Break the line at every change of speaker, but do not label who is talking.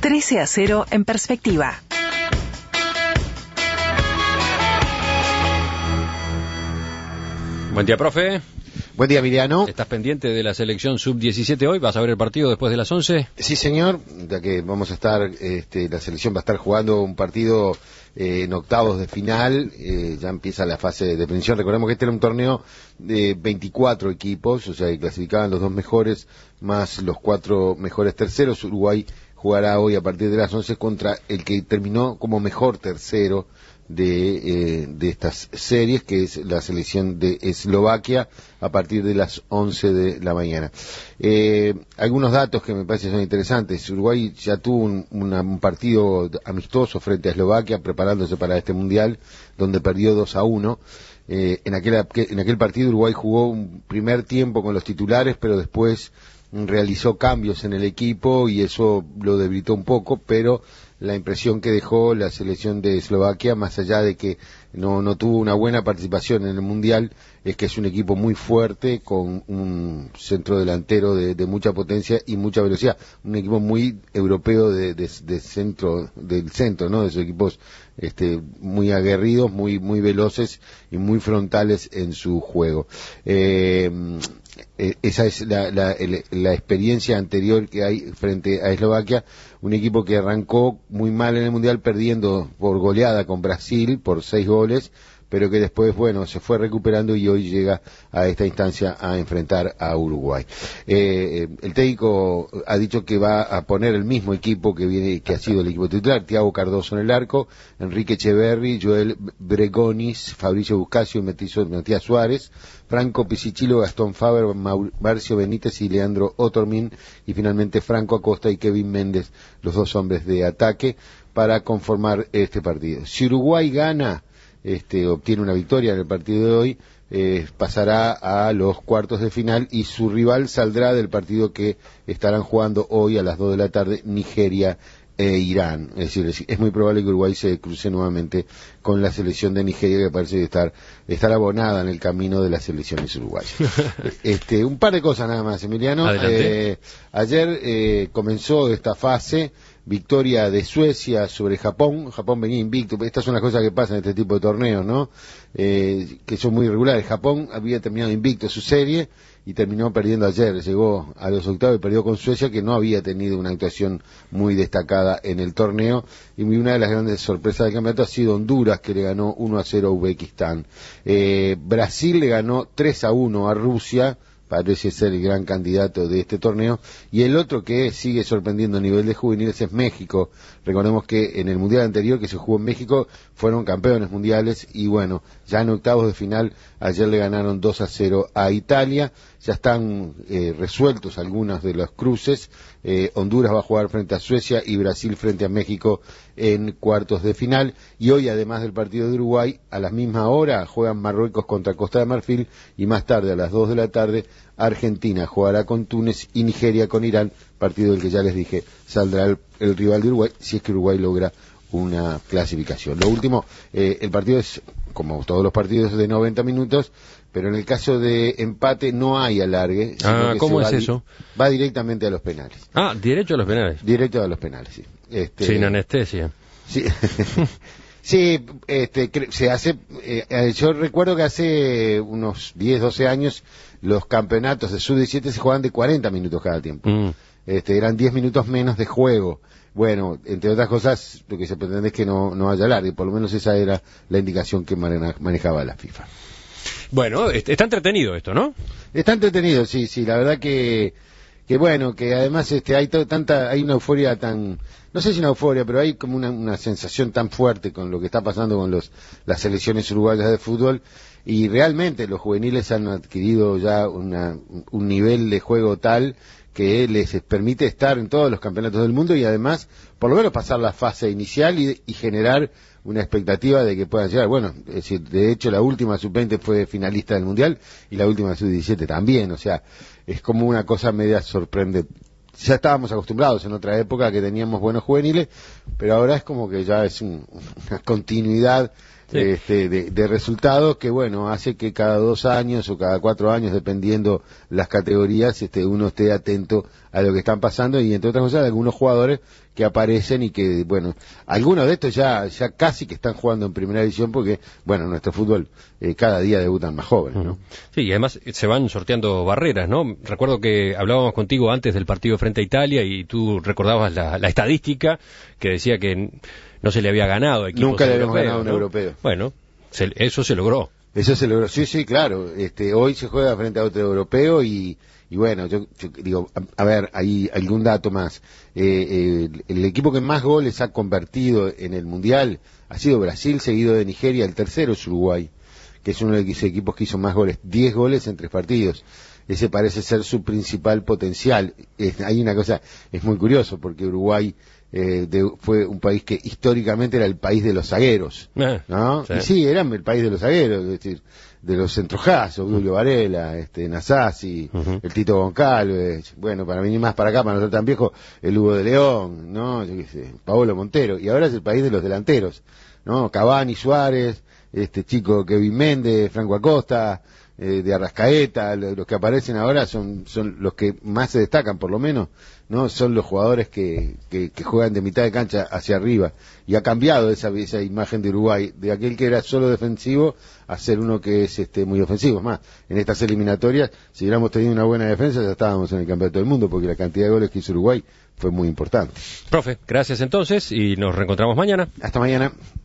13-0 en perspectiva.
Buen día, profe.
Buen día, Emiliano.
¿Estás pendiente de la selección sub-17 hoy? ¿Vas a ver el partido después de las 11?
Sí, señor, ya que vamos a estar, la selección va a estar jugando un partido en octavos de final, ya empieza la fase de definición. Recordemos que este era un torneo de 24 equipos, o sea, que clasificaban los 2 mejores más los 4 mejores terceros. Uruguay jugará hoy a partir de las 11 contra el que terminó como mejor tercero de estas series, que es la selección de Eslovaquia, a partir de las 11 de la mañana. Algunos datos que me parecen son interesantes. Uruguay ya tuvo un partido amistoso frente a Eslovaquia, preparándose para este mundial, donde perdió 2-1. En aquel partido Uruguay jugó un primer tiempo con los titulares, pero después realizó cambios en el equipo y eso lo debilitó un poco, pero la impresión que dejó la selección de Eslovaquia, más allá de que no tuvo una buena participación en el Mundial, es que es un equipo muy fuerte, con un centro delantero de mucha potencia y mucha velocidad. Un equipo muy europeo del centro, ¿no? De esos equipos muy aguerridos, muy veloces y muy frontales en su juego. Esa es la experiencia anterior que hay frente a Eslovaquia, un equipo que arrancó muy mal en el Mundial, perdiendo por goleada con Brasil por 6 goles, pero que después, se fue recuperando y hoy llega a esta instancia a enfrentar a Uruguay. El técnico ha dicho que va a poner el mismo equipo que ha sido el equipo titular: Thiago Cardoso en el arco, Enrique Echeverri, Joel Bregonis, Fabricio Buscasio y Matías Suárez, Franco Pisicillo, Gastón Faber, Marcio Benítez y Leandro Otormin, y finalmente Franco Acosta y Kevin Méndez, los 2 hombres de ataque, para conformar este partido. Si Uruguay gana, obtiene una victoria en el partido de hoy, pasará a los cuartos de final y su rival saldrá del partido que estarán jugando hoy a las 2 de la tarde, Nigeria e Irán. Es decir, es muy probable que Uruguay se cruce nuevamente con la selección de Nigeria, que parece estar abonada en el camino de las selecciones uruguayas. Un par de cosas nada más, Emiliano. Ayer comenzó esta fase. Victoria de Suecia sobre Japón. Japón venía invicto. Estas son las cosas que pasan en este tipo de torneos, ¿no? Que son muy irregulares. Japón había terminado invicto su serie y terminó perdiendo ayer. Llegó a los octavos y perdió con Suecia, que no había tenido una actuación muy destacada en el torneo. Y una de las grandes sorpresas del campeonato ha sido Honduras, que le ganó 1-0 a Uzbekistán. Brasil le ganó 3-1 a Rusia. Parece ser el gran candidato de este torneo. Y el otro que sigue sorprendiendo a nivel de juveniles es México. Recordemos que en el mundial anterior que se jugó en México fueron campeones mundiales y ya en octavos de final ayer le ganaron 2-0 a Italia. Ya están resueltos algunos de los cruces. Honduras va a jugar frente a Suecia y Brasil frente a México en cuartos de final. Y hoy, además del partido de Uruguay, a la misma hora juegan Marruecos contra Costa de Marfil, y más tarde, a las 2 de la tarde, Argentina jugará con Túnez y Nigeria con Irán, partido del que ya les dije saldrá el rival de Uruguay, si es que Uruguay logra una clasificación. Lo último, el partido es, como todos los partidos, de 90 minutos, pero en el caso de empate no hay alargue.
¿Cómo es eso?
Va directamente a los penales.
¿Directo a los penales?
Directo a los penales, sí.
Sin anestesia.
Sí. Sí, se hace, yo recuerdo que hace unos 10, 12 años los campeonatos de sub-17 se jugaban de 40 minutos cada tiempo. Eran 10 minutos menos de juego. Bueno, entre otras cosas, lo que se pretende es que no haya alargue, por lo menos esa era la indicación que manejaba la FIFA.
Bueno, está entretenido esto, ¿no?
Está entretenido, sí, la verdad que además hay una euforia tan, no sé si una euforia, pero hay como una sensación tan fuerte con lo que está pasando con las selecciones uruguayas de fútbol, y realmente los juveniles han adquirido ya un nivel de juego tal que les permite estar en todos los campeonatos del mundo y además por lo menos pasar la fase inicial y generar una expectativa de que puedan llegar. Bueno, es decir, de hecho la última sub-20 fue finalista del Mundial y la última sub-17 también, o sea, es como una cosa media sorprendente. Ya estábamos acostumbrados en otra época que teníamos buenos juveniles, pero ahora es como que ya es una continuidad de resultados que hace que cada 2 años o cada 4 años, dependiendo las categorías, uno esté atento a lo que están pasando, y entre otras cosas algunos jugadores que aparecen y que, bueno, algunos de estos ya casi que están jugando en primera división porque, bueno, nuestro fútbol cada día debutan más jóvenes, ¿no?
Sí, y además se van sorteando barreras, ¿no? Recuerdo que hablábamos contigo antes del partido frente a Italia y tú recordabas la estadística que decía que no se le había ganado a equipos
Nunca le habíamos
europeos,
ganado a un
¿no?
europeo.
Bueno, eso se logró.
Eso se logró, sí, claro. Hoy se juega frente a otro europeo y bueno, yo digo, a ver, hay algún dato más. El equipo que más goles ha convertido en el Mundial ha sido Brasil, seguido de Nigeria. El tercero es Uruguay, que es uno de los equipos que hizo más goles. 10 goles en 3 partidos. Ese parece ser su principal potencial. Hay una cosa, es muy curioso, porque Uruguay fue un país que históricamente era el país de los zagueros, ¿no?
Sí.
Y sí, eran el país de los zagueros, es decir, de los centrojazos, Julio Varela, Nasasi, el Tito Goncalves, bueno, para venir más para acá, para no ser tan viejo, el Hugo de León, ¿no? Yo qué sé, Paolo Montero, y ahora es el país de los delanteros, ¿no? Cavani, Suárez, chico Kevin Méndez, Franco Acosta, de Arrascaeta, los que aparecen ahora son los que más se destacan, por lo menos, ¿no? Son los jugadores que juegan de mitad de cancha hacia arriba, y ha cambiado esa imagen de Uruguay, de aquel que era solo defensivo a ser uno que es muy ofensivo. Es más, en estas eliminatorias, si hubiéramos tenido una buena defensa, ya estábamos en el campeonato del mundo, porque la cantidad de goles que hizo Uruguay fue muy importante.
Profe, gracias entonces y nos reencontramos mañana.
Hasta mañana.